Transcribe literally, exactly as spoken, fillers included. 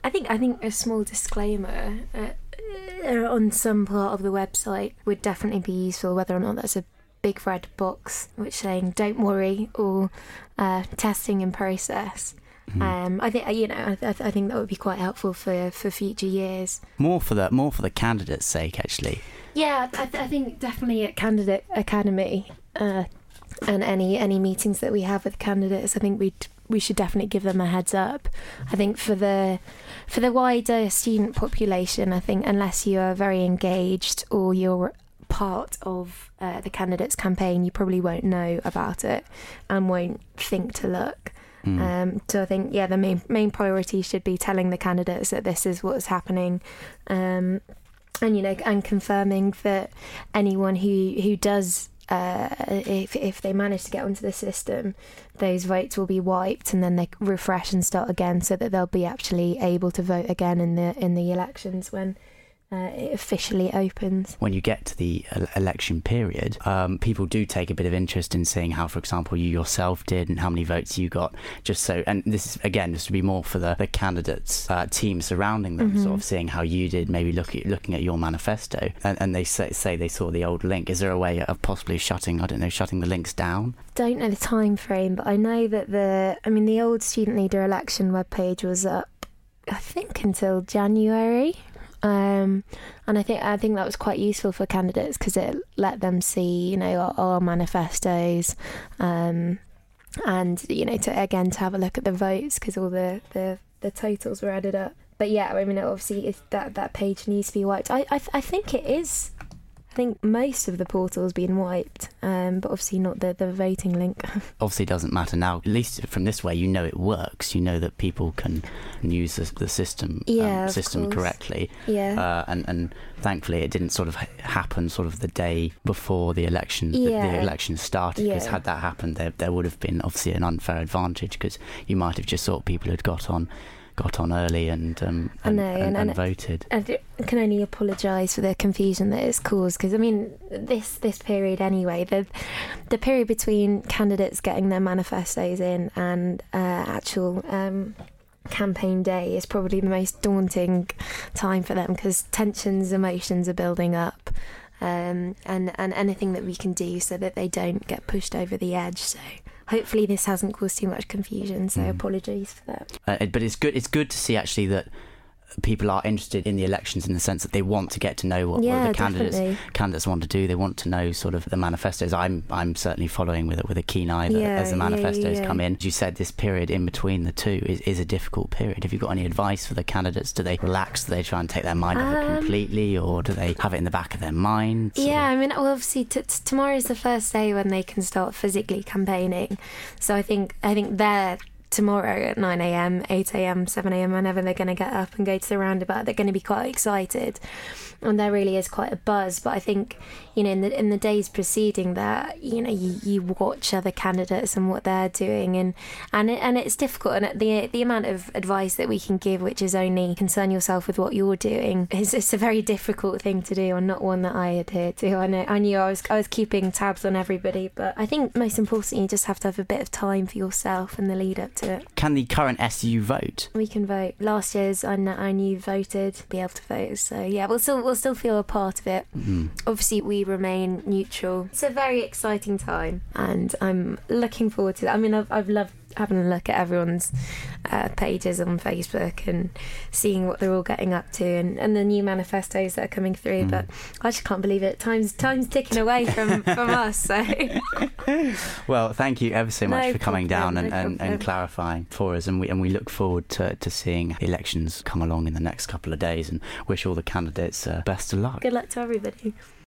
I think I think a small disclaimer uh, on some part of the website would definitely be useful, whether or not that's a big red box which saying "Don't worry" or uh, "Testing in process." Mm. Um, I think you know. I, th- I think that would be quite helpful for, for future years. More for the more for the candidates' sake, actually. Yeah, I, th- I think definitely at Candidate Academy uh, and any any meetings that we have with candidates, I think we we should definitely give them a heads up. I think for the for the wider student population, I think unless you are very engaged or you're part of uh, the candidates campaign, you probably won't know about it and won't think to look. Mm. Um, so I think, yeah, the main main priority should be telling the candidates that this is what's happening, um, and you know, and confirming that anyone who who does, uh, if if they manage to get onto the system, those votes will be wiped and then they refresh and start again, so that they'll be actually able to vote again in the in the elections when Uh, it officially opens. When you get to the election period, um, people do take a bit of interest in seeing how, for example, you yourself did and how many votes you got. Just so, and this is again just to be more for the, the candidates' uh, team surrounding them, mm-hmm. sort of seeing how you did, maybe look at, looking at your manifesto, and, and they say, say they saw the old link. Is there a way of possibly shutting, I don't know, shutting the links down? Don't know the time frame, but I know that the, I mean, the old student leader election webpage was up, I think, until January. Um, and I think I think that was quite useful for candidates because it let them see, you know, our, our manifestos, um, and you know, to again to have a look at the votes because all the, the, the totals were added up. But yeah, I mean, obviously, if that that page needs to be wiped. I I, I think it is. I think most of the portal's been wiped, um, but obviously not the, the voting link. Obviously it doesn't matter now. At least from this way, you know it works. You know that people can use the, the system yeah, um, system course. correctly. Yeah. Uh, and, and thankfully it didn't sort of happen sort of the day before the election yeah. the, the election started, because yeah. had that happened, there there would have been obviously an unfair advantage, because you might have just thought people had got on got on early and um, and, know, and, and, and voted. I can only apologise for the confusion that it's caused, because I mean this this period anyway, the the period between candidates getting their manifestos in and uh, actual um, campaign day is probably the most daunting time for them, because tensions, emotions are building up, um, and and anything that we can do so that they don't get pushed over the edge. So hopefully this hasn't caused too much confusion, so mm. apologies for that. Uh, but it's good it's good to see actually that people are interested in the elections, in the sense that they want to get to know what, yeah, what the candidates definitely. candidates want to do. They want to know sort of the manifestos. I'm I'm certainly following with it with a keen eye that, yeah, as the manifestos yeah, yeah. come in. As you said, this period in between the two is, is a difficult period. Have you got any advice for the candidates? Do they relax? Do they try and take their mind off it Um, completely, or do they have it in the back of their minds? Yeah, or? I mean, well, obviously t- t- tomorrow is the first day when they can start physically campaigning. So I think I think they're tomorrow at nine a.m, eight a.m, seven a.m, whenever they're going to get up and go to the roundabout, they're going to be quite excited, and there really is quite a buzz. But I think, you know, in the in the days preceding that, you know, you, you watch other candidates and what they're doing, and and it, and it's difficult. And the the amount of advice that we can give, which is only concern yourself with what you're doing, is it's a very difficult thing to do, and not one that I adhere to. I know I knew I was I was keeping tabs on everybody, but I think most importantly, you just have to have a bit of time for yourself in the lead up to it. Can the current S U vote? We can vote. Last year's I, kn- I knew voted, be able to vote. So yeah, we'll still we'll still feel a part of it. Mm. Obviously, we remain neutral. It's a very exciting time, and I'm looking forward to that. I mean, I've I've loved having a look at everyone's uh, pages on Facebook and seeing what they're all getting up to, and, and the new manifestos that are coming through. Mm. But I just can't believe it. Time's time's ticking away from, from us. So, well, thank you ever so much no for coming problem, down and, no and, and clarifying for us, and we and we look forward to, to seeing the elections come along in the next couple of days, and wish all the candidates uh, best of luck. Good luck to everybody.